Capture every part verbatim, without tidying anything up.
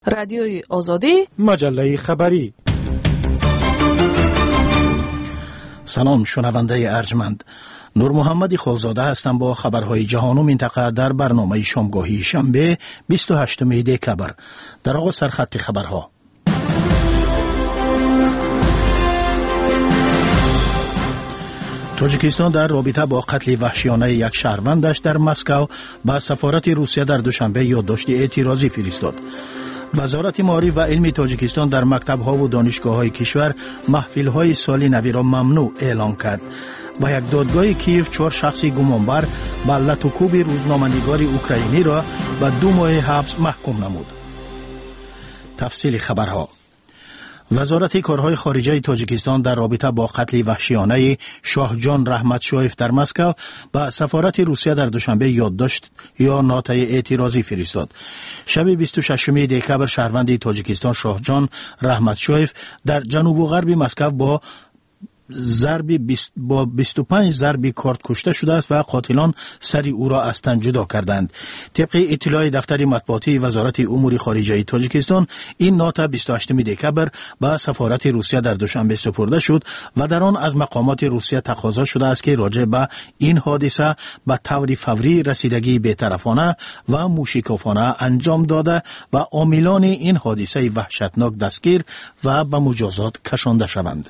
رادیوی آزادی، مجله خبری. سلام شنونده ارجمند، نور محمد خالزاده هستم با خبرهای جهان و منطقه در برنامه شامگاهی شنبه بیست و هشتم دکبر. در آغاز سرخط خبرها. تاجیکستان در رابطه با قتل وحشیانه یک شهروندش در مسکو به سفارت روسیه در دوشنبه یادداشت اعتراضی فرستاد. وزارت معارف و علم تاجیکستان در مکتب‌ها و دانشگاه‌های کشور محفل‌های سال نو را ممنوع اعلام کرد. و یک دادگاه کیف چهار شخص گمانبر به لط و کوب روزنامه‌نگار اوکراینی را به دو ماه حبس محکوم نمود. تفصیل خبرها. وزارت کارهای خارجه تاجیکستان در رابطه با قتل وحشیانه شاهجان رحمتشویف در مسکو به سفارت روسیه در دوشنبه یادداشت یا نوت اعتراضی فرستاد. شب بیست و ششم دکبر شهروند تاجیکستان شاهجان رحمتشویف در جنوب و غرب مسکو با ضربی با بیست و پنج ضربی کارت کشته شده است و قاتلان سری او را از تن جدا کردند. طبق اطلاع دفتر مطبوعاتی وزارت امور خارجه تاجیکستان، این نوت بیست و هشتم دکبر به سفارت روسیه در دوشنبه سپرده شد و در آن از مقامات روسیه تقاضا شده است که راجع به این حادثه به طور فوری رسیدگی بی‌طرفانه و موشکافانه انجام داده و عاملان این حادثه وحشتناک دستگیر و به مجازات کشانده شوند.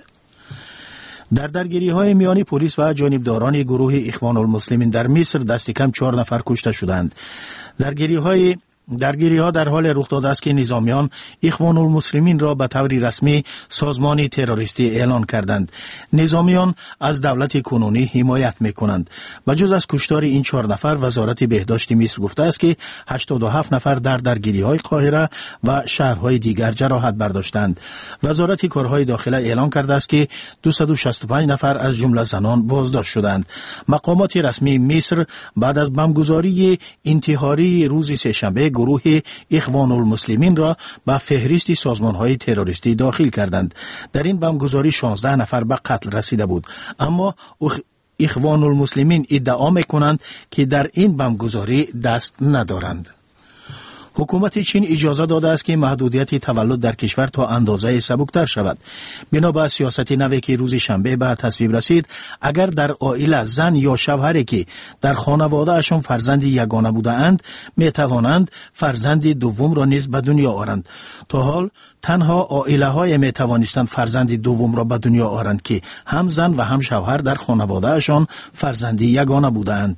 در درگیری های میان پلیس و جانبداران گروه اخوان المسلمین در مصر دست کم چهار نفر کشته شدند. درگیری های درگیری ها در حال رخ داده است که نظامیان اخوان المسلمین را به طور رسمی سازمان تروریستی اعلان کردند. نظامیان از دولت کنونی حمایت میکنند. بجز از کشتار این چهار نفر، وزارت بهداشت مصر گفته است که هشتاد و هفت نفر در درگیری های قاهره و شهرهای دیگر جراحت برداشتند. وزارت کارهای داخله اعلان کرده است که دویست و شصت و پنج نفر از جمله زنان بازداشت شدند. مقامات رسمی مصر بعد از بمبگذاری انتحاری روز سه‌شنبه گروه اخوان المسلمین را به فهرست سازمان‌های تروریستی داخل کردند. در این بمبگذاری شانزده نفر به قتل رسیده بود، اما اخوان المسلمین ادعا می‌کنند که در این بمبگذاری دست ندارند. حکومت چین اجازه داده است که محدودیت تولد در کشور تا اندازه سبکتر شود. بنا به سیاست نوی که روز شنبه به تصویب رسید، اگر در عائله زن یا شوهری که در خانواده اشان فرزند یگانه بوده اند، می توانند فرزند دوم را نیز به دنیا آورند. تا حال تنها عائله های می توانستند فرزند دوم را به دنیا آورند که هم زن و هم شوهر در خانواده اشان فرزند یگانه بوده اند.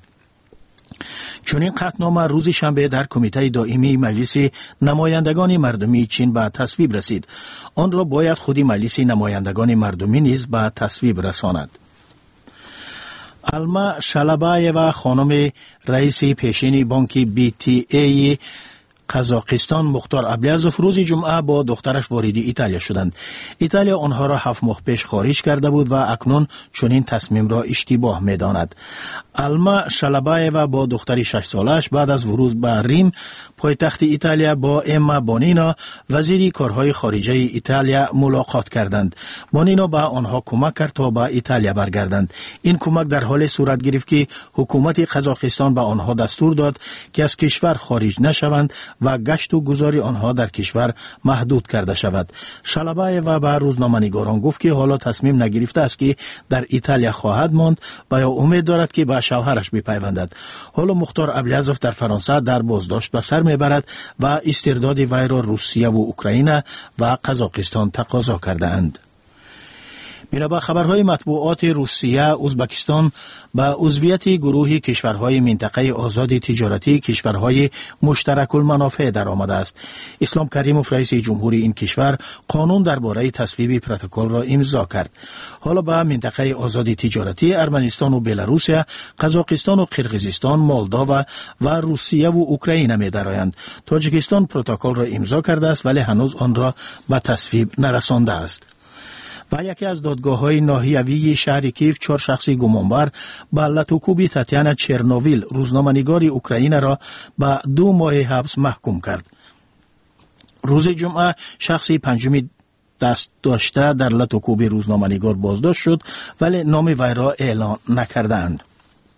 چون این قطعنامه روز شنبه در کمیته دائمی مجلس نمایندگان مردمی چین به تصویب رسید. آن را باید خودی مجلس نمایندگان مردمی نیز به تصویب رساند. علما شلبایeva خانم رئیس پیشین بانک بی تی ای قزاقستان مختار عبدیزوف روز جمعه با دخترش وارد ایتالیا شدند. ایتالیا آنها را هفت ماه پیش خارج کرده بود و اکنون چنین تصمیم را اشتباه می‌داند. علما شلبایeva با دختری شش سالش بعد از ورود به ریم پایتخت ایتالیا با اما بانینا وزیر کارهای خارجه ایتالیا ملاقات کردند. بانینا به آنها کمک کرد تا به ایتالیا برگردند. این کمک در حال صورت گرفت که حکومت قزاقستان به آنها دستور داد که از کشور خارج نشوند و گشت و گذاری آنها در کشور محدود کرده شود. شلبایeva به روزنامه‌نگاران گفت که حالا تصمیم نگرفته است که در ایتالیا خواهد ماند و یا امید دارد که به شوهرش بپیوندد. حالا مختار عبدیزوف در فرانسه در بازداشت به سر میبرد و استرداد وی را روسیه و اوکراین و قزاقستان تقاضا کرده اند. بنابر خبرهای مطبوعات روسیه، ازبکستان به عضویت گروه کشورهای منطقه آزاد تجارتی کشورهای مشترک المنافع در آمده است. اسلام کریموف رئیس جمهوری این کشور قانون درباره تصویب پروتکل را امضا کرد. حالا به منطقه آزاد تجارتی ارمنستان و بلاروسیه، قزاقستان و قرقیزستان، مولداوا و روسیه و اوکراین می درآیند. تاجیکستان پروتکل را امضا کرده است ولی هنوز آن را به تصویب نرسانده است. و یکی از دادگاه‌های ناحیوی شهر کیف چهار شخص گمانبر به لط و کوب تاتیانا چرنوویل روزنامه‌نگار اوکراین را به دو ماه حبس محکوم کرد. روز جمعه شخصی پنجمی دست داشته در لط و کوب روزنامه‌نگار بازداشت شد ولی نام وی را اعلان نکردند.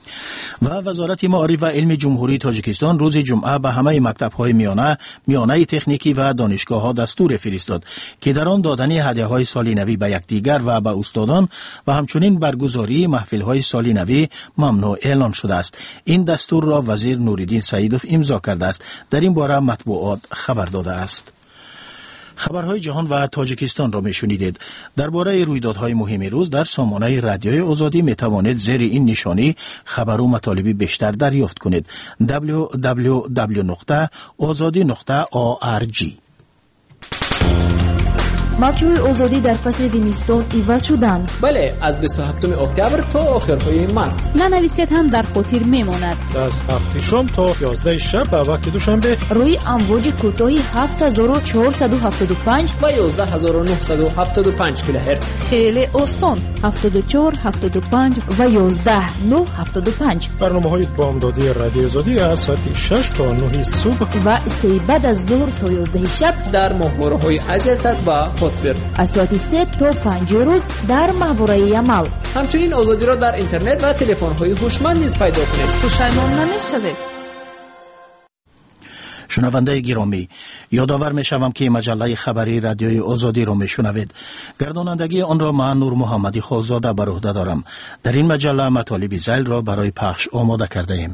و وزارت معارف و علم جمهوری تاجیکستان روز جمعه به همه مکتب‌های میانه، میانه تکنیکی و دانشگاه‌ها دستور فرستاد که در آن دادن هدیه‌های سال نوی به یکدیگر و به استادان و همچنین برگزاری محفل‌های سال نوی ممنوع اعلان شده است. این دستور را وزیر نوریدین سعیدوف امضا کرده است. در این باره مطبوعات خبر داده است. خبرهای جهان و تاجیکستان را میشنیدید. درباره رویدادهای مهم روز در سامانه رادیوی آزادی می توانید زیر این نشانی خبر و مطالب بیشتر دریافت کنید. دبلیو دبلیو دبلیو نقطه آزادی نقطه او آر جی. موقعی آزادی در فصل زمستان عوض شدند. بله، از بیست و هفتم اکتبر تا آخرهای مارس. ننویسید هم در خاطر میماند. از هفت شام تا یازده شب به وقت دوشنبه روی امواج کوتاه هفت هزار و چهارصد و هفتاد و پنج و یازده هزار و نهصد و هفتاد و پنج کیلوهرتز. خیلی آسان. هفتاد و چهار، هفتاد و پنج و یازده، نه، هفتاد و پنج. برنامه‌های بامدادی رادیو آزادی از ساعت شش تا نه صبح و سه بعد از ظهر تا یازده شب در ماهواره‌های عزیزت و از ساعت سه تا پنج روز در ماهواره عمل. همچنین آزادی را در اینترنت و تلفن‌های هوشمند نیز پیدا کنید. پشیمان نمی‌شوید. شنونده گرامی، یادآور می‌شوم که مجله خبری رادیوی آزادی را میشنوید. گردانندگی آن را من نور محمدی خالزاده بر عهده دارم. در این مجله مطالب ذیل را برای پخش آماده کرده ایم.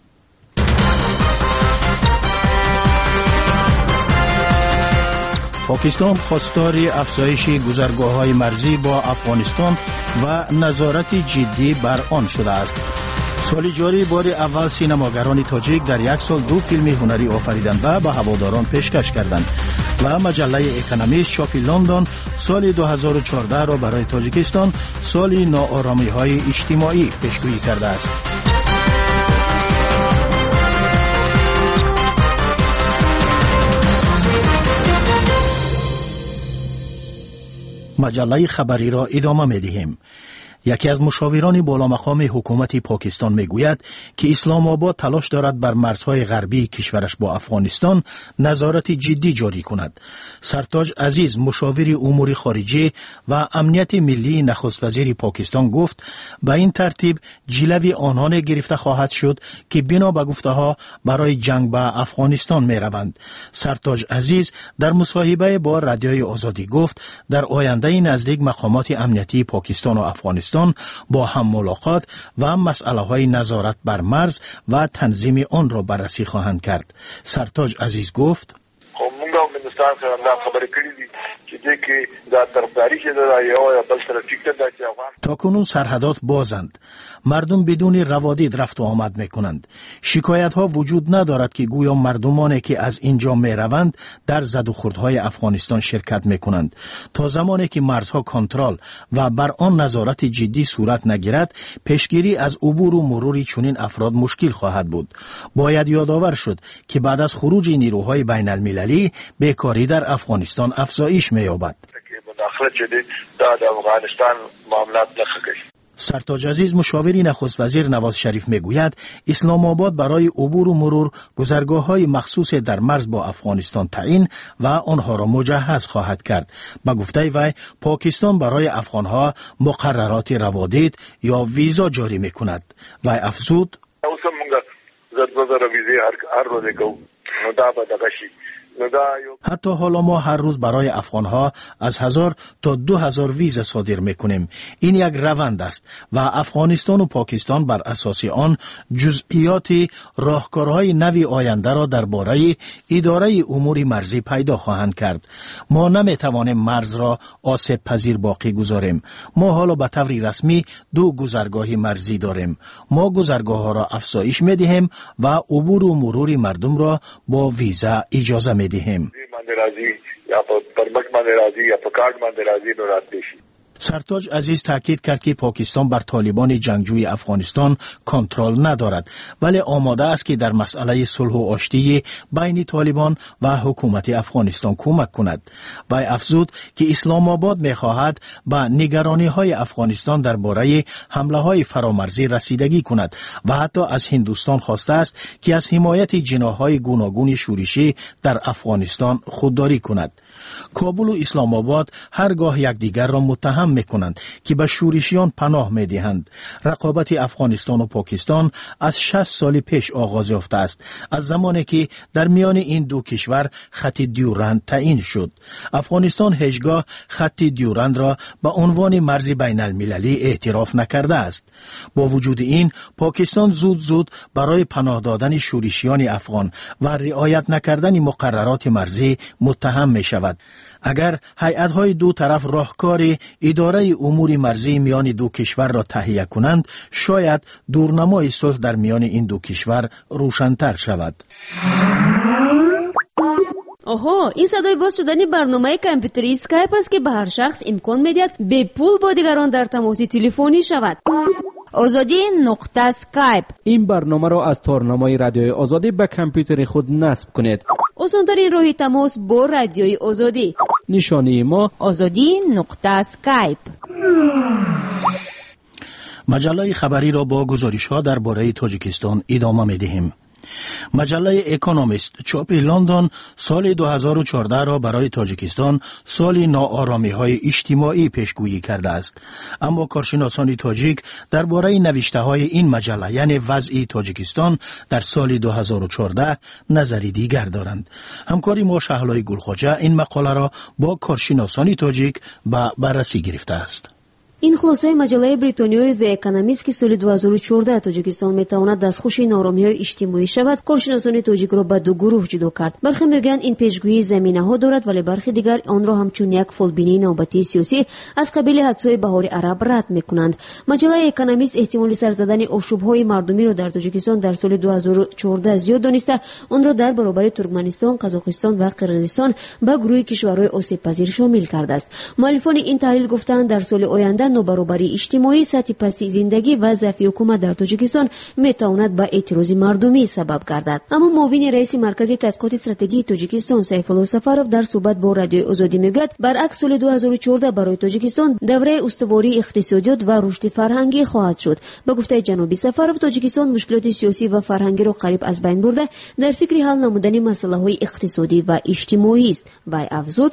پاکستان خواستار افزایش گذرگاه‌های مرزی با افغانستان و نظارت جدی بر آن شده است. سال جاری بار اول سینماگران تاجیک در یک سال دو فیلم هنری آفریدند و به هواداران پیشکش کردند و مجله اکونومیست چاپ لندن سال دو هزار و چهارده را برای تاجیکستان سال ناآرامی‌های اجتماعی پیشگویی کرده است. مجله خبری را ادامه می‌دهیم. یکی از مشاوران بالا مقام حکومت پاکستان میگوید که اسلام آباد تلاش دارد بر مرزهای غربی کشورش با افغانستان نظارت جدی جاری کند. سرتاج عزیز مشاور امور خارجی و امنیت ملی نخست وزیر پاکستان گفت به این ترتیب جلوی آنان گرفته خواهد شد که بنا به گفته‌ها برای جنگ به افغانستان میروند. سرتاج عزیز در مصاحبه با رادیوی آزادی گفت در آینده نزدیک مقامات امنیتی پاکستان و افغانستان با هم ملاقات و مسئله های نظارت بر مرز و تنظیم آن را بررسی خواهند کرد. سرتاج عزیز گفت خب مونږ هم هندوستان سره دا خبرې کړې دي چې دې کې دا طرفداري چې دا یو یا بل سره ټیک ده چې افغان تاکنون سرحدات بازند. مردم بدون روادید رفت و آمد میکنند. شکایت ها وجود ندارد که گویا مردمانی که از اینجا میروند در زد و خوردهای افغانستان شرکت میکنند. تا زمانی که مرزها کنترل و بر آن نظارت جدی صورت نگیرد پیشگیری از عبور و مرور چنین افراد مشکل خواهد بود. باید یادآور شد که بعد از خروج نیروهای بین المللی بیکاری در افغانستان افزایش می‌یابد. مداخله چې دا د افغانستان معاملات نخږي. سرتاج عزیز مشاوری نخست وزیر نواز شریف میگوید اسلام آباد برای عبور و مرور گذرگاه‌های مخصوص در مرز با افغانستان تعیین و آنها را مجهز خواهد کرد. با گفته وی پاکستان برای افغانها مقررات روادید یا ویزا جاری میکند. وی افزود اوس موږ زړه زړه ویزه هر هر روز کوو نو دا به دغه شي. حتی حالا ما هر روز برای افغانها از هزار تا دو هزار ویزا صادر میکنیم. این یک روند است و افغانستان و پاکستان بر اساس آن جزئیات راهکارهای نوی آینده را درباره اداره امور مرزی پیدا خواهند کرد. ما نمیتوانیم مرز را آسیب پذیر باقی گذاریم. ما حالا به طور رسمی دو گذرگاه مرزی داریم. ما گذرگاه ها را افزایش میدهیم و عبور و مرور مردم را با ویزا اجازه میدهیم. دیم. سرتاج عزیز تاکید کرد که پاکستان بر طالبان جنگجوی افغانستان کنترل ندارد ولی آماده است که در مسئله صلح و آشتی بین طالبان و حکومت افغانستان کمک کند. و افزود که اسلام آباد می‌خواهد به نگرانی های افغانستان درباره حمله های فرامرزی رسیدگی کند و حتی از هندوستان خواسته است که از حمایت جناح‌های گوناگون شورشی در افغانستان خودداری کند. کابل و اسلام آباد هرگاه یکدیگر را متهم متهم میکنند که به شورشیان پناه میدهند. رقابت افغانستان و پاکستان از شصت سال پیش آغاز یافته است، از زمانی که در میان این دو کشور خط دیورند تعیین شد. افغانستان هیچگاه خط دیورند را به عنوان مرز بین المللی اعتراف نکرده است. با وجود این پاکستان زود زود برای پناه دادن شورشیان افغان و رعایت نکردن مقررات مرزی متهم می شود. اگر هیئت‌های دو طرف راهکار اداره امور مرزی میان دو کشور را تهیه کنند، شاید دورنمای صلح در میان این دو کشور روشن‌تر شود. آها، این صدای باز شدن برنامه کامپیوتری اسکایپ است که به هر شخص امکان می‌دهد به پول با دیگران در تماس تلفنی شود. آزادی نقطه اسکایپ. این برنامه را از تارنمای رادیوی آزادی به کامپیوتر خود نصب کنید. آسان‌ترین راه تماس با رادیوی آزادی. نشانی ما آزادی نقطه اسکایپ. مجله خبری را با گزارش‌ها درباره تاجیکستان ادامه می‌دهیم. مجله اکونومیست چاپ لندن سال دو هزار و چهارده را برای تاجیکستان سال ناآرامی‌های اجتماعی پیشگویی کرده است، اما کارشناسان تاجیک درباره نوشته‌های این مجله یعنی وضع تاجیکستان در سال دو هزار و چهارده نظری دیگر دارند. همکاری ما شهلای گلخواجه این مقاله را با کارشناسان تاجیک به بررسی گرفته است. این خلاصه مجله بریتانیایی The Economist که سال دو هزار و چهارده تاجیکستان میتواند دستخوش ناآرامی‌های اجتماعی شود، کارشناسان تاجیک را به دو گروه جدا کرد. برخی میگویند این پیشگویی زمینه‌ها دارد، ولی برخی دیگر آن را همچون یک فالبینی نوبتی سیاسی از قبیل حادثه بهار عرب رد میکنند. مجله اکونومیست احتمال سر زدن آشوب‌های مردمی را در تاجیکستان در سال دو هزار و چهارده زیاد دانسته، آن را در برابر ترکمنستان، قزاقستان و قرقیزستان به گروه کشورهای آسیب‌پذیر شامل کرده است. مؤلفان این تحلیل گفتند در سال آینده نابرابری اجتماعی، سطح پستی زندگی و ضعف حکومت در تاجیکستان میتواند به اعتراض مردمی سبب گردد. اما معاون رئیس مرکز تحقیقات استراتژی تاجیکستان سیف الله سفروف در صحبت با رادیوی آزادی میگوید برعکس سال دو هزار و چهارده برای تاجیکستان دوره استواری اقتصادیات و رشد فرهنگی خواهد شد. به گفته جناب سفروف، تاجیکستان مشکلات سیاسی و فرهنگی را قریب از بین برده در فکر حل نمودن مسائل اقتصادی و اجتماعی است. و افزود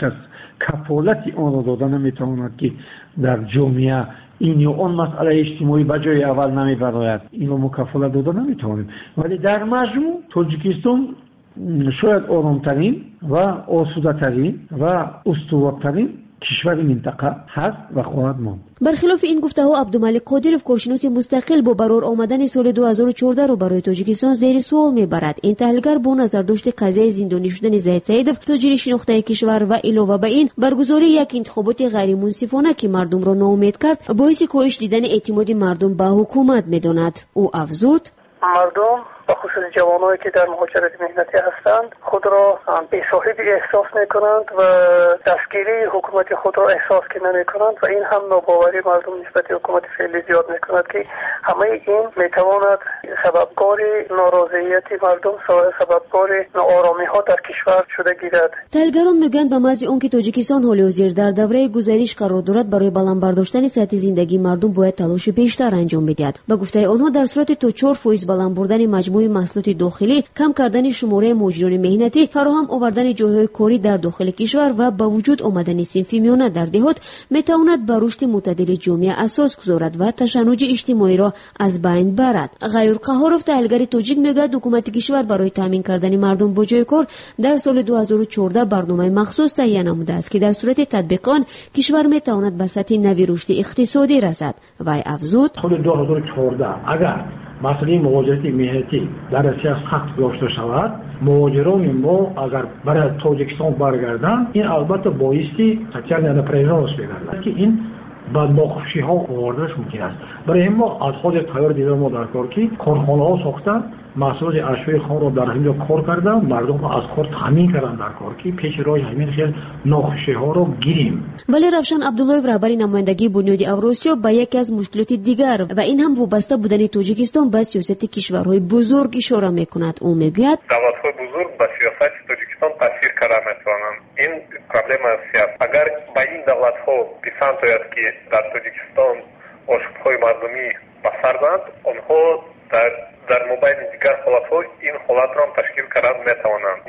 کفالتی آن را داده نمیتواند که در جامعه این یا آن مسئله اجتماعی به جای اول نمیبراید. این رو مکفالت داده نمیتوانیم، ولی در مجموع تاجیکستان شاید آرامترین و آسوده‌ترین و استوارترین کشور منطقه هست و خواهد ماند. برخلاف این گفته ها، عبدالملک قادرов کارشناس مستقل با برار آمدن سال دو هزار و چهارده رو برای تاجیکستان زیر سوال میبرد. این تحلیلگر با نظر داشت قضیه زندانی شدن زاهد سعیدov تاجر شناخته کشور و علاوه بر این برگزاری یک انتخابات غیر منصفانه که مردم را ناامید کرد، باعث کاهش دیدن اعتماد مردم به حکومت میداند. او افزود مردم و خصوص جوانایی که در مهاجرت مهنتی هستند خود را بی‌صاحب احساس میکنند و دستگیری حکومت خود را احساس که نمیکنند و این هم ناباوری مردم نسبت به حکومت فعلی زیاد میکند که همه این میتواند سببگار ناراضیت مردم سببگار ناآرامی ها در کشور شده گیرد. تحلیلگران میگویند به محض آنکه تاجیکستان حال حاضر در دوره گذریش قرار دارد، برای بلند برداشتن سطح زندگی مردم باید تلاش بیشتر انجام بدهد. به گفته آنها در صورت تا چهار فیصد بلند بردن مجموع محصولات داخلی، کم کردن شماره مهاجران مهنتی، فراهم آوردن جایهای کاری در داخل کشور و با وجود آمدن صنف میانه در دهات میتواند بر رشد معتدل جامعه اساس گذارد و تشنج اجتماعی را از بین برد. غیور قهارov تحلیلگر تاجیک میگوید حکومت کشور برای تامین کردن مردم با جای کار در سال دو هزار و چهارده برنامه مخصوص تهیه نموده است که در صورت تطبیق آن کشور میتواند به سطح نوی رشد اقتصادی رسد. و افزود سال دو هزار و چهارده اگر مسئله مهاجرت مهنتی در سیاست خط داشته شود، مهاجران ما اگر برای تاجیکستان برگردند، این البته باعثی سوشال پرژنس می‌گردد که این با ناخوشی ها آوردنش ممکن است. برای ما از خود تیار دیده ما در کار که کارخانه ها ساختن، محصولات اشیاء خام را در همینجا کار کردن، مردم را از کار تامین کردن در کار که پیش روی همین خیلی ناخوشی ها را گیریم. ولی روشن عبداللهیف رهبر نمایندگی بنیاد اوراسیا با یکی از مشکلات دیگر و این هم وابسته بودن تاجیکستان به سیاست کشورهای بزرگ اشاره میکند. او میگوید دولت‌های بزرگ به سیاست تاجیکستان تاثیر کردن میتوانند. این پروبلم است. اگر با این دولت‌ها پسند آید که در تاجیکستان آشوب‌های مردمی بسازند، آنها در در مبین دیگر حالت‌ها این حالت را تشکیل کردن میتوانند. این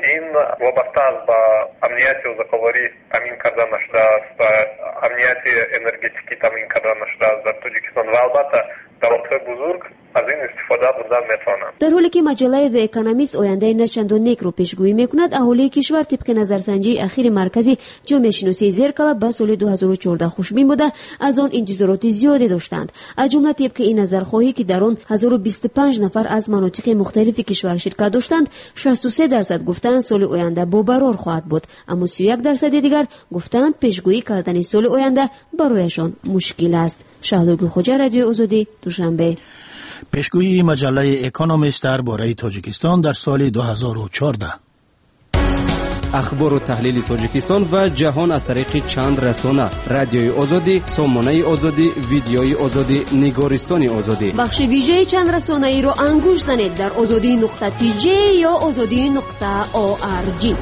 وابسته است به امنیت اوزقواری تامین کرده نشده است و امنیت انرژتیکی تامین کرده نشده است در تاجیکستان و البته دولت‌های بزرگ از این استفاده بردن میتوانند. در حالی که مجله The Economist آینده نچندان نیک رو پیشگویی میکند، اهالی کشور طبق نظرسنجی اخیر مرکزی جامعه شناسی زیرکلا به سال دو هزار و چهارده خوشبین بوده، از آن انتظارات زیادی داشتند. از جمله طبق این نظرخواهی که در آن هزار و بیست و پنج نفر از مناطق مختلف کشور شرکت داشتند، شصت و سه درصد گفتند سال آینده باورار خواهد بود، اما سی و یک درصد دیگر گفتند پیشگویی کردن سال آینده برایشان مشکل است. شهدالگل خوجا، رادیو آزادی، دوشنبه. پیشگویی مجله اکونومیست درباره تاجیکستان در سال دو هزار و چهارده. اخبار و تحلیل تاجیکستان و جهان از طریق چند رسانه: رادیوی آزادی، سامانه آزادی، ویدیوی آزادی، نگارستان آزادی. بخش ویژه چند رسانه ای را انگوش زنید در آزادی نقطه تی جی یا آزادی نقطه او آر جی.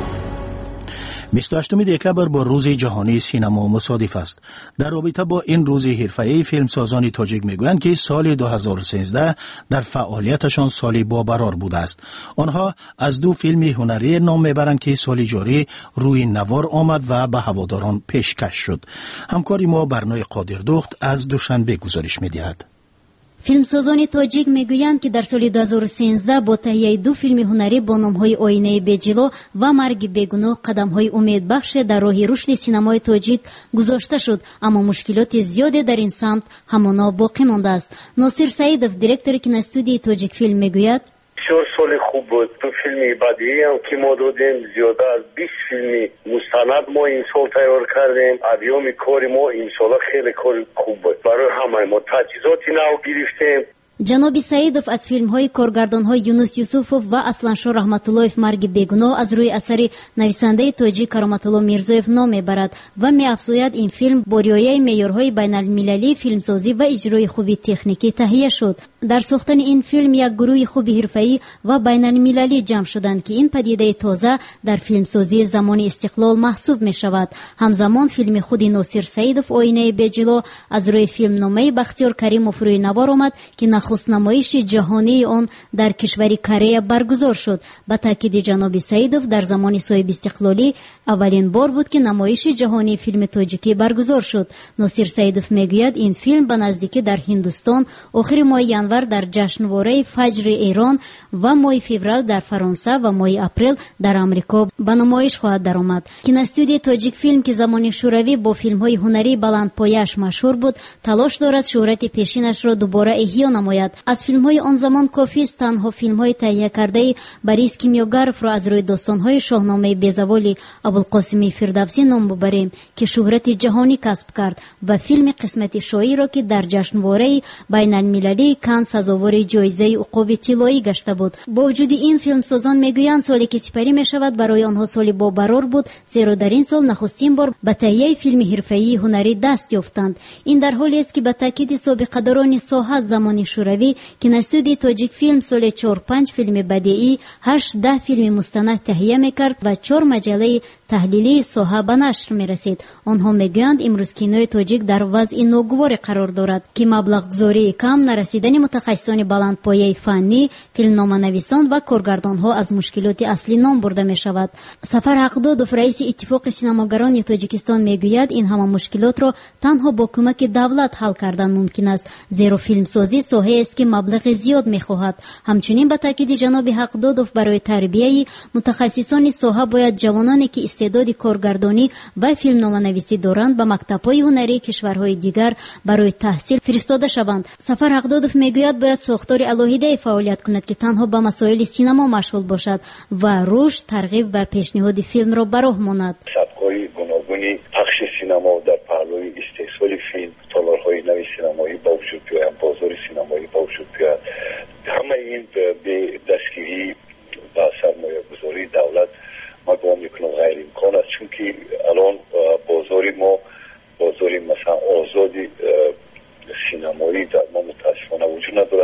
بیست و هشتم دکبر با روز جهانی سینما مصادف است. در رابطه با این روز حرفه‌ای فیلمسازان تاجیک میگویند که سال دو هزار و سیزده در فعالیتشان سالی باورار بوده است. آنها از دو فیلم هنری نام میبرند که سال جاری روی نوار آمد و به هواداران پیشکش شد. همکاری ما برنامه قادردخت از دوشنبه گزارش میدهد. فیلمسازان تاجیک میگویند که در سال دو هزار و سیزده با تهیه دو فیلم هنری با نام‌های آینه بجلو و مرگ بیگناه قدم‌های امیدبخش در راه رشد سینمای تاجیک گذاشته شد، اما مشکلات زیادی در این سمت همانا باقی مانده است. ناصر سعیدов، دیرکتور کینوستودیوی تاجیک فیلم میگوید: بسیار سال خوب بود. تو فیلمی بدیعی هم که ما دادیم، زیاده از بیست فیلمی مستند ما این سال تیار کردیم. ابیام کار ما این سال خیلی کار خوب بود. برای همه ما تجهیزاتی نو گرفتیم. جناب سعیدов از فیلم‌های کارگردان‌های یونس یوسفوف و اصلانشاه رحمت الله‌اف مرگ بیگناه از روی اثر نویسنده تاجیک کرامت الله میرزایف نام میبرد و می‌افزاید این فیلم با رعایت معیارهای بین‌المللی فیلمسازی و اجرای خوبی تکنیکی تهیه شد. در ساختن این فیلم یک گروه خوب حرفه‌ای و بین‌المللی جمع شدند که این پدیده تازه در فیلمسازی زمان استقلال محسوب می‌شود. همزمان فیلم خود ناصر سعیدов آینه بجلو از روی فیلمنامه بختیار کریموف روی نوار آمد که نخست نمایش جهانی آن در کشور کره برگزار شد. به تاکید جناب سعیدов در زمان صاحب استقلالی اولین بار بود که نمایش جهانی فیلم تاجیکی برگزار شد. ناصر سعیدов میگوید این فیلم به نزدیکی در هندوستان آخر ماه ینور در جشنواره فجر ایران و ماه فوریه در فرانسه و ماه اپریل در امریکا به نمایش خواهد درآمد. کینوستودیوی تاجیک فیلم که زمان شوروی با فیلم‌های هنری بلندپایه‌اش مشهور بود، تلاش دارد شهرت پیشینش را دوباره احیا نماید. از فیلم‌های آن زمان کافی است تنها فیلم‌های تهیه کرده بریس کیمیاگرف را از روی داستان‌های شاهنامه بیزوالی ابوالقاسم فردوسی نام ببریم که شهرت جهانی کسب کرد و فیلم قسمت شاهی را که در جشنواره بین‌المللی کان سزاوار جایزه عقاب طلایی گشته بود. با وجود این فیلمسازان میگویند سالی که سپری میشود برای آنها سالی باورار بود، زیرا در این سال نخستین بار به تهیه فیلم حرفه‌ای هنری دست یافتند. این در حالی است که به تاکید سابقه‌داران ساحه زمان شوروی کینوستودیوی تاجیک فیلم سال چهار پنج فیلم بدیعی، هشت ده فیلم مستند تهیه میکرد و چهار مجله تحلیلی ساحه به نشر میرسید. آنها میگویند امروز کینوی تاجیک در وضع ناگوار قرار دارد که مبلغ گذاری کم، نرسیدن متخصصان بلندپایه فنی، فیلمنامه‌نویسان و کارگردان‌ها از مشکلات اصلی نام برده می‌شود. سفر حقدادov، رئیس اتفاق سینماگران تاجیکستان میگوید این همه مشکلات را تنها با کمک دولت حل کردن ممکن است، زیرا فیلمسازی ساحه است که مبلغ زیاد می‌خواهد. همچنین به تاکید جناب حقدادov برای تربیه متخصصان ساحه باید جوانانی که استعداد کارگردانی و فیلمنامه‌نویسی دارند به مکتب‌های هنری کشورهای دیگر برای تحصیل فرستاده شوند. سفر حقدادov میگوید باید ساختار الهیده فعالیت کند که تنها به مسائل سینما مشغول باشد و رشد، ترغیب و پیشنهاد فیلم را براه ماند. سبک‌های گوناگونی پخش سینما در پهلوی استحصال فیلم، تالارهای نوی سینمایی با وجود بیاید، بازار سینمایی با وجود بیاید. همه این به دستگیری و سرمایه گذاری دولت ما گمان میکنم غیر امکان است، چون که الان بازاری ما بازاری مثلا آزادی سینمایی در ما متاسفانه وجود ندارد. یک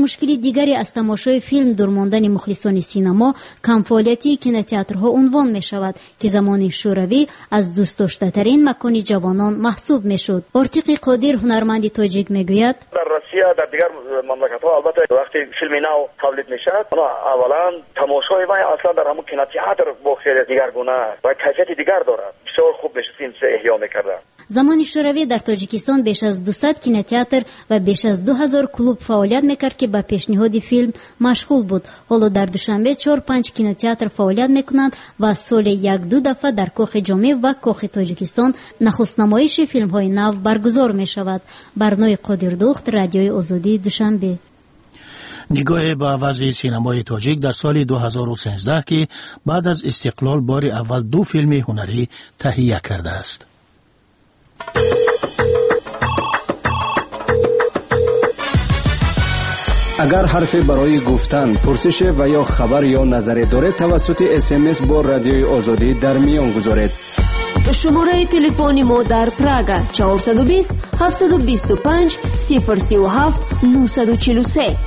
مشکلی دیگری از تماشای فیلم دور ماندن مخلصان سینما کم فعالیتی کینوتئاترها عنوان می شود که زمان شوروی از دوست داشته‌ترین مکان جوانان محسوب می شد. ارتقی قادر هنرمند تاجیک می گوید در روسیه در دیگر مملکت‌ها البته وقتی فیلم نو تولید می شود اولا تماشای ما اصلا در همون کینوتئاتر با خیلی دیگر گونه و کیفیت دیگر دارد. بسیار خوب میشه فیلم احیا می‌کرد. زمان شوروی در تاجیکستان بیش از دویست کینوتئاتر و بیش از دو هزار کلوب فعالیت میکرد که با پیشنهاد فیلم مشغول بود. حالا در دوشنبه چهار پنج کینوتئاتر فعالیت میکنند و سال یک دو دفعه در کاخ جامع و کاخ تاجیکستان نخست نمایش فیلم های نو برگزار می شود. برنامه قادر دخت، رادیوی آزادی، دوشنبه. نگاه به وضع سینمای تاجیک در سال دو هزار و سیزده که بعد از استقلال بار اول دو فیلم هنری تهیه کرده است. اگر حرفی برای گفتن، پرسش و یا خبر یا نظری دارید توسط اس ام اس با رادیوی آزادی در میان گذارید. شماره تلفن ما در پراگ چهارصد و بیست هفتصد و بیست و پنج صفر سی و هفت نهصد و چهل و سه.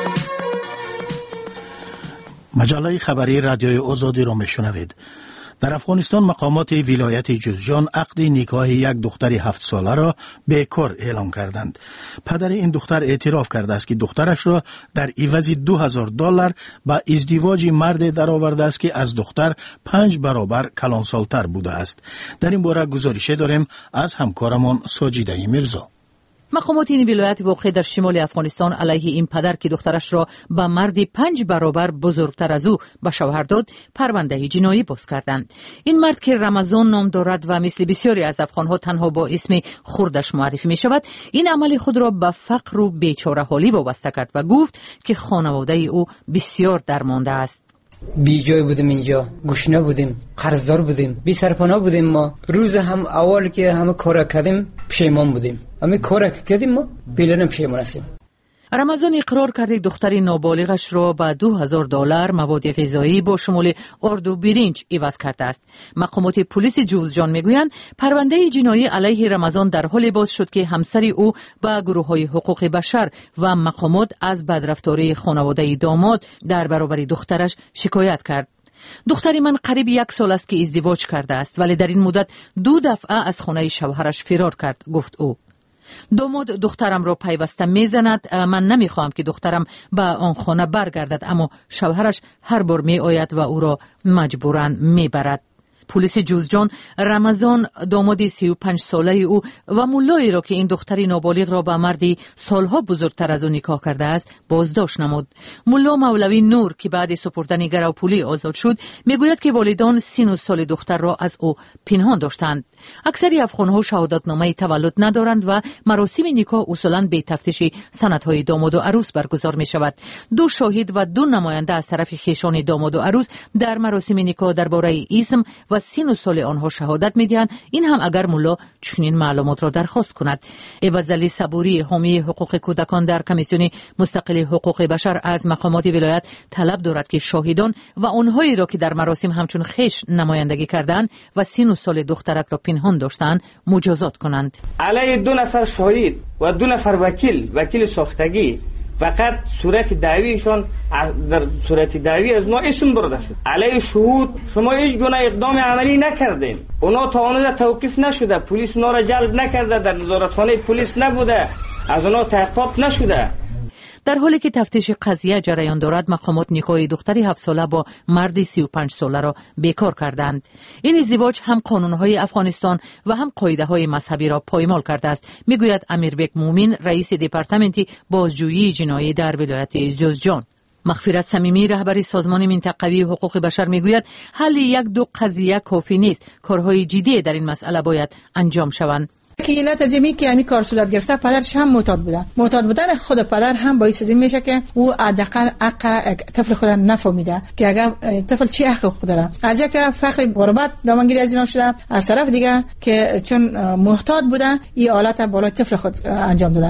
مجله خبری رادیوی آزادی را میشنوید. در افغانستان مقامات ولایت جوزجان عقد نکاح یک دختر هفت ساله را بیکار اعلام کردند. پدر این دختر اعتراف کرده است که دخترش را در عوض دو هزار دلار به ازدواج مرد درآورده است که از دختر پنج برابر کلانسالتر بوده است. در این باره گزارش داریم از همکارمان ساجیده میرزا. مقامات این ولایت واقع در شمال افغانستان علیه این پدر که دخترش را به مردی پنج برابر بزرگتر از او به شوهر داد پرونده جنایی باز کردند. این مرد که رمضان نام دارد و مثل بسیاری از افغانها تنها با اسم خردش معرفی می شود، این عمل خود را به فقر و بیچاره حالی وابسته کرد و گفت که خانواده او بسیار درمانده است. بی جای بودیم، اینجا گشنه بودیم، قرضدار بودیم، بی سرپناه بودیم. ما روز هم اول که همه کار کردیم پشیمان بودیم. همه کار کردیم ما بیلنم پشیمان هستیم. رمضان اقرار کرده دختر نابالغش را به دو هزار دلار مواد غذایی با شمول آرد و برنج عوض کرده است. مقامات پلیس جوزجان میگویند پرونده جنایی علیه رمضان در حال باز شد که همسر او با گروه‌های حقوق بشر و مقامات از بدرفتاری خانواده داماد در برابر دخترش شکایت کرد. دختری من قریب یک سال است که ازدواج کرده است، ولی در این مدت دو دفعه از خانه شوهرش فرار کرد، گفت او. داماد دخترم را پیوسته میزند. من نمیخواهم که دخترم به آن خانه برگردد، اما شوهرش هر بار می آید و او را مجبوراً میبرد. پلیس جوزجان رمضان داماد سی و پنج ساله او و مولایی را که این دختری نابالغ را به مردی سالها بزرگتر از او نکاح کرده است بازداشت نمود. مولا مولوی نور که بعد سپردن گروپولی آزاد شد میگوید که والدان سن و سال دختر را از او پنهان داشتند. اکثری افغانها شهادتنامه تولد ندارند و مراسم نکاح اصولاً به تفتیش سندهای داماد و عروس برگزار می شود. دو شاهد و دو نماینده از طرف خویشان داماد و عروس در مراسم نکاح درباره اسم و سن و سال آنها شهادت می‌دهند، این هم اگر مولا چنین معلومات را درخواست کند. عوضعلی صبوری حامی حقوق کودکان در کمیسیون مستقل حقوق بشر از مقامات ولایت طلب دارد که شاهدان و آنهایی را که در مراسم همچون خویش نمایندگی کردند و سن و سال دخترک را پنهان داشتند مجازات کنند. علیه دو نفر شاهد و دو نفر وکیل وکیل ساختگی فقط صورت دعویشان در صورت دعوی از ما اسم برده شد. علیه شهود شما هیچ گونه اقدام عملی نکردین. اونا تا آنجا توقیف نشده، پلیس اونا را جلب نکرده، در نظارتخانه پلیس نبوده، از اونا تحقیق نشده. در حالی که تفتیش قضیه جریان دارد، مقامات نکاح دختری هفت ساله با مردی سی و پنج ساله را بیکار کردند. این ازدواج هم قانونهای افغانستان و هم قاعده های مذهبی را پایمال کرده است، میگوید امیربک مومن، رئیس دپارتمنت بازجویی جنایی در ولایت جوزجان. مغفرت صمیمی رهبر سازمان منطقوی حقوق بشر میگوید حل یک دو قضیه کافی نیست، کارهای جدی در این مسئله باید انجام شوند. که علت از اینه که همین کار صورت گرفته پدرش هم معتاد بوده. معتاد بودن خود پدر هم باعث این میشه که او حداقل حق طفل خود نفهمیده که اگر طفل چی حق خود داره. از یک طرف فقر غربت دامنگیری از اینا شده، از طرف دیگه که چون محتاط بوده این حالت بالای طفل خود انجام داده.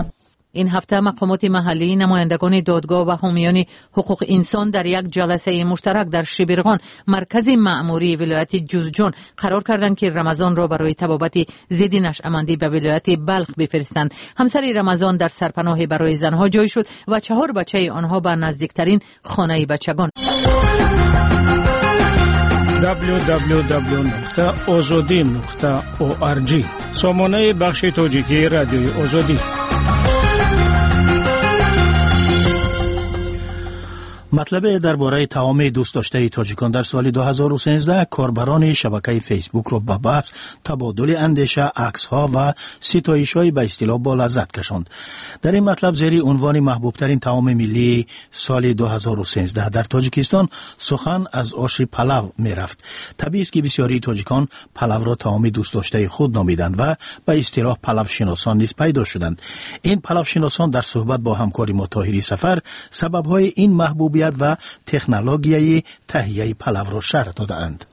این هفته مقامات محلی، نمایندگان دادگاه و حامیان حقوق انسان در یک جلسه مشترک در شبرغان مرکز مأموری ولایت جوزجان قرار کردند که رمضان را برای تبابت ضد نشأمندی به ولایت بلخ بفرستند. همسر رمضان در سرپناه برای زنها جای شد و چهار بچه آنها به نزدیکترین خانه بچگان. دبلیو دبلیو دبلیو نقطه آزادی نقطه او آر جی سامانه بخش تاجیکی رادیوی آزادی. مطلب درباره تعامل دوست داشته تاجیکان در سال دو هزار و سیزده کاربران شبکه فیسبوک را به بحث، تبادل اندیشه، عکس‌ها و ستایش‌های به اصطلاح با لذت کشاند. در این مطلب زیر عنوان محبوب ترین تعام ملی سال دو هزار و سیزده در تاجیکستان سخن از آش پلو می رفت. طبیعی است که بسیاری تاجیکان پلو را تعام دوست داشته خود نامیدند و به اصطلاح پلو شناسان نیز پیدا شدند. این پلو شناسان در صحبت با همکاری ما طاهری سفر سبب‌های این محبوبیت و تکنولوژی تهیه پلو را شرح دادند.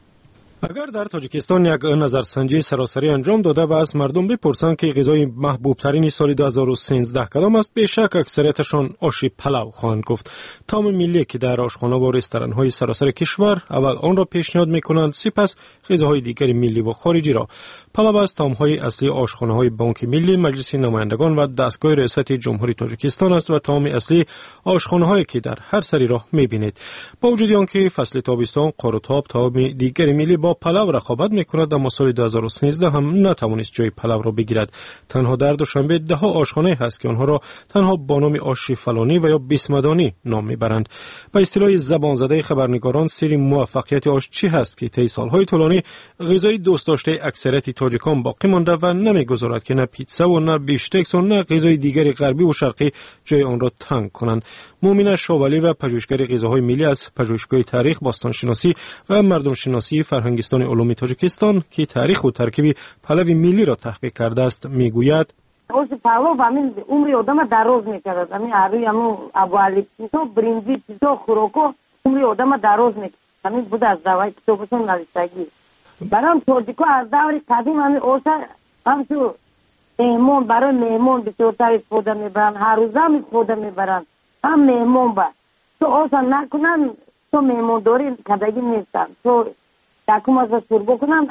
اگر در تاجیکستان یک نظرسنجی سراسری انجام داده و از مردم بپرسند که غذای محبوب ترین سال دو هزار و سیزده کدام است، بیشک اکثریتشان آش پلو خواهند گفت. طعام ملی که در آشخانه و رستوران‌های سراسر کشور اول آن را پیشنهاد می‌کنند، سپس غذاهای دیگر ملی و خارجی را. پلو از طعام‌های اصلی آشخانه‌های بانک ملی، مجلس نمایندگان و دستگاه ریاست جمهوری تاجیکستان است و طعام اصلی آشخانه‌هایی که در هر سری راه می‌بینید. با وجود آنکه فصل تابستان قارتاب طعام دیگر ملی با پلو رقابت می‌کند، اما سال دو هزار و سیزده هم نتوانست جای پلو را بگیرد. تنها در دوشنبه ده ها آشخانه هست که آنها را تنها با نام آش فلانی و یا بیسمدانی نام می‌برند. به اصطلاح زبان زده خبرنگاران، سر موفقیت آش چی هست که طی سال‌های طولانی غذای دوست داشته اکثریت تاجیکان باقی مانده و نمی‌گذارد که نه پیتزا و نه بیفشتکس و نه غذای دیگر غربی و شرقی جای آن را تنگ کنند. مومنه شاولی و پژوهشگر غذاهای ملی از پژوهشگاه تاریخ، باستانشناسی و مردم شناسی فرهنگستان علوم تاجیکستان که تاریخ و ترکیب پلو ملی را تحقیق کرده است میگوید: آش پلو همین عمر آدم دراز می‌کرد. همین هروی همون ابوالی تو برنجی تو خوراکو عمر آدم دراز می‌کرد. همین بود از دوای کتابشون نوشتگی. برام تاجیکا از دور قدیم همین آش هم تو مهمون برای مهمون بسیارتر استفاده می‌برن، هر روز هم استفاده می‌برن. هم مهمون با تو آش نکنن تو مهمون داری کدایی نیستن. تو دکم از سر بکنن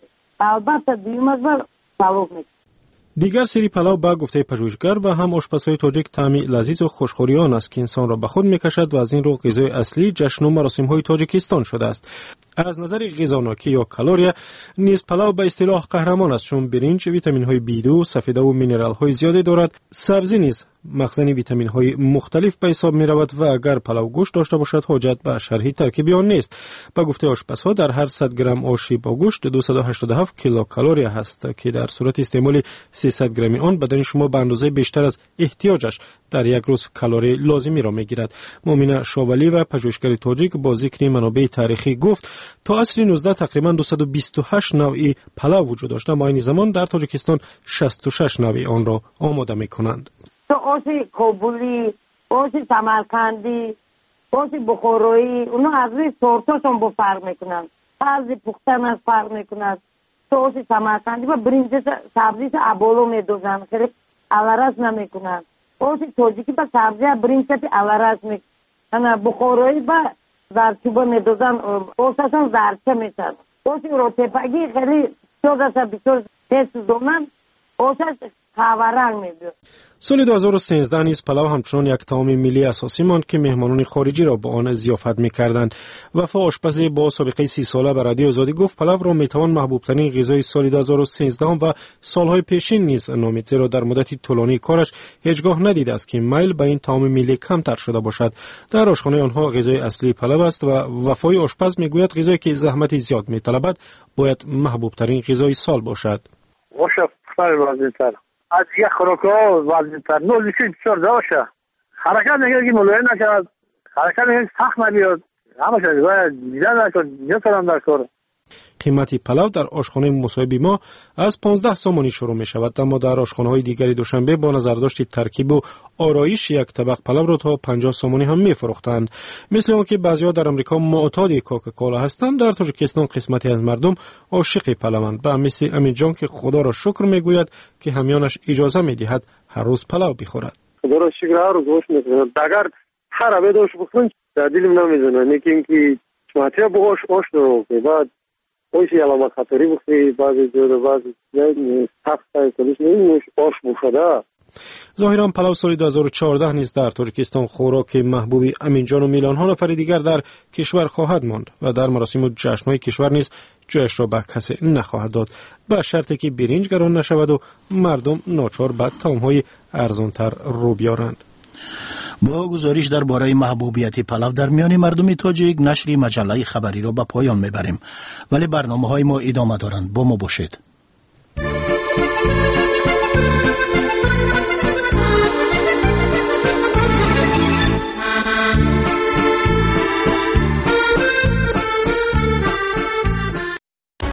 البته دیوم از پلو میکنن. دیگر سری پلو با گفته پژوهشگر و هم آشپزهای تاجیک طعمی لذیذ و خوشخوری آن است که انسان را به خود میکشد و از این رو غذای اصلی جشن و مراسم‌های تاجیکستان شده است. از نظر غذاناکی یا کالری نیز پلو به اصطلاح قهرمان است، چون برنج ویتامین‌های بی دو، سفیده و مینرال‌های زیادی دارد. سبزی نیز مخزن ویتامین‌های مختلف به حساب می‌رود و اگر پلو گوشت داشته باشد حاجت به شرح ترکیب آن نیست. به گفته آشپزها در هر صد گرم آش با گوشت دویست و هشتاد و هفت کیلوکالری است که در صورت استعمال سیصد گرمی آن بدن شما به اندازه بیشتر از احتیاجش در یک روز کالری لازمی را می‌گیرد. مومنه شاولی و پژوهشگر تاجیک با ذکر منابع تاریخی گفت تا عصر نوزده تقریبا دویست و بیست و هشت نوعی پلو وجود داشت، اما این زمان در تاجیکستان شصت و شش نوع آن را آماده می‌کنند. تو آش کابلی، آش سمرقندی، آش بخارایی، اونا از روی سورتاشون با فرق میکنن. بعضی پختن از فرق میکنن. تو آش سمرقندی با برنج سبزیش ابالو میدوزن، خیلی علارش نمیکنن. آش تاجیکی با سبزی برنج علارش میکنن. بخارایی با زرچوبه میدوزن، آششون زرچه میشن. آش روتپگی خیلی چوزش بسیار تست دومن، آشش خاورنگ میبید. سال دو هزار و سیزده نیز پلو همچنان یک طعام ملی اساسی ماند که مهمانان خارجی را با آن ضیافت می‌کردند. وفا آشپز با سابقه سی ساله بر رادیو آزادی گفت پلو را میتوان محبوب ترین غذای سال دو هزار و سیزده و سالهای پیشین نیز نامید، زیرا در مدت طولانی کارش هیچگاه ندیده است که میل به این طعام ملی کمتر شده باشد. در آشخانه آنها غذای اصلی پلو است و وفای آشپز میگوید غذایی که زحمت زیاد میطلبد باید محبوب ترین غذای سال باشد. از یک خوراک‌ها وزن‌تر نوزیش بسیار داشته حرکت نگه که ملایم نشد، حرکت نگه سخت نبیاد، همه شد باید دیدن نشد نیستم در کار. قیمت پلو در آشخانه مصاحب ما از پانزده سامانی شروع می شود، اما در آشخانه‌های دیگری دوشنبه با نظرداشت ترکیب و آرایش یک طبق پلو را تا پنجاه سامانی هم می فروختند. مثل آنکه بعضی‌ها در آمریکا معتاد کوکاکولا هستند، در تاجیکستان قسمتی از مردم عاشق پلوند. به مثل امین جان که خدا را شکر میگوید که همیانش اجازه میدهد هر روز پلو بخورد. خدا را شکر هر روز گوشت میخورم. اگر هر عبه داشت بخورم در دلم نمیزنه، لیکن که شماتی با آش آش رو بعد اوشی علامت خطری بخوری بعضی جور بعضی نه سخت کلیش نمیش آش بخوره. ظاهرا پلو سال دو هزار و چهارده نیز در تاجیکستان خوراک محبوبی امین جان و میلیون ها نفر دیگر در کشور خواهد ماند و در مراسم و جشن‌های کشور نیز جایش را به کسی نخواهد داد، به شرطی که برنج گران نشود و مردم ناچار به طعم‌های ارزان‌تر رو بیارند. با گزارش درباره محبوبیت پلو در میان مردم تاجیک، نشر مجله خبری را به پایان میبریم، ولی برنامه‌های ما ادامه دارند. با ما باشید.